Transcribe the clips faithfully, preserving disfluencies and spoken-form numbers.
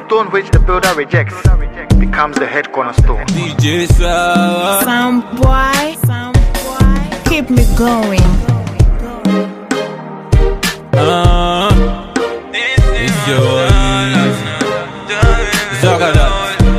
stone which the builder rejects becomes the head cornerstone. D J Sawa, Sound boy, sound boy, keep me going. uh, it's your voice. Zagadat.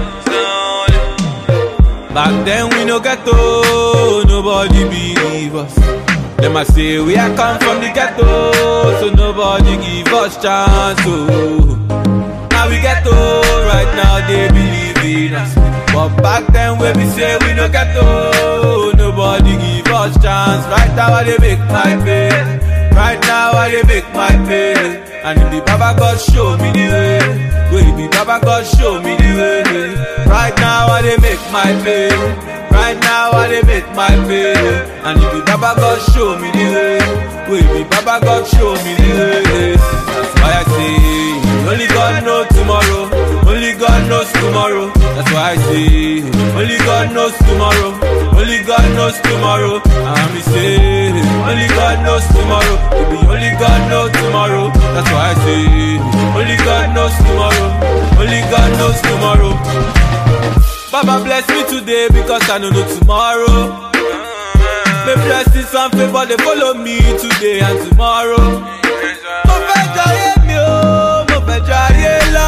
Back then we no ghetto, nobody believe us. Them a say we a come from the ghetto, so nobody give us chance. Oh. Now we ghetto, right now they believe in us. But back then when we say we no ghetto, nobody give us chance. Right now I they make my pay, right now I they make my pay. And if the Baba God show me the way, will the Baba God show me the way. Right now I they make my pay, right now I they make my pay. And if the Baba God show me the way, will the Baba God show me the way. That's why I say, only God knows tomorrow, only God knows tomorrow. That's why I say, only God knows tomorrow, only God knows tomorrow. And me say, only God knows tomorrow, baby, only God knows tomorrow. That's why I say, only God knows tomorrow, only God knows tomorrow. Baba bless me today because I don't know tomorrow. May blessings and favor they follow me today and tomorrow. Mo fẹ́ jayé mi o, mo fẹ́ jayé lọ.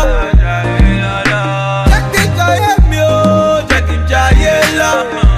Jẹ́ kí n jayé mi o, jẹ́ kí n jayé lọ.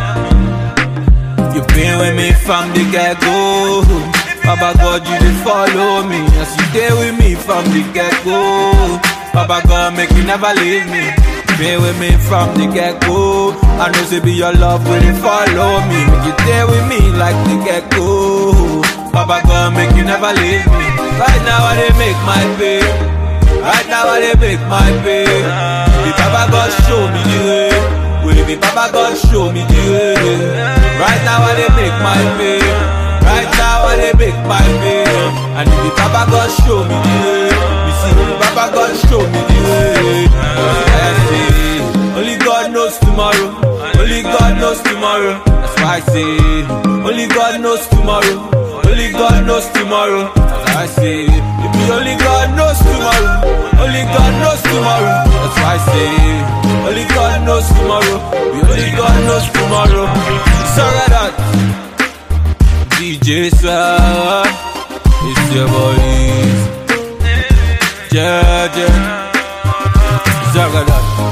You been with me from the get-go. Baba God, you dey follow me. As you stay with me from the get-go. Baba God, make you never leave me. Been with me from the get-go. I know say be your love will dey follow me. Make you stay with me like the get-go. Baba God, make you never leave me. Right now I dey make my pay. Right now I dey make my pay. If Baba God show me the way, will it be Baba God show me the way? Right now I dey make my pay. Right now I dey make my pay. And if the Baba God show me the way, we see the Baba God show me the way. I say, only God knows tomorrow, only God knows tomorrow. That's why I say, only God knows tomorrow, only God knows tomorrow. That's why I say, if me only God knows tomorrow, only God knows tomorrow. That's why I say, only God knows tomorrow, we only God knows tomorrow. Sorry that D J Sawa, it's your boys. Yeah, yeah. Zagadat.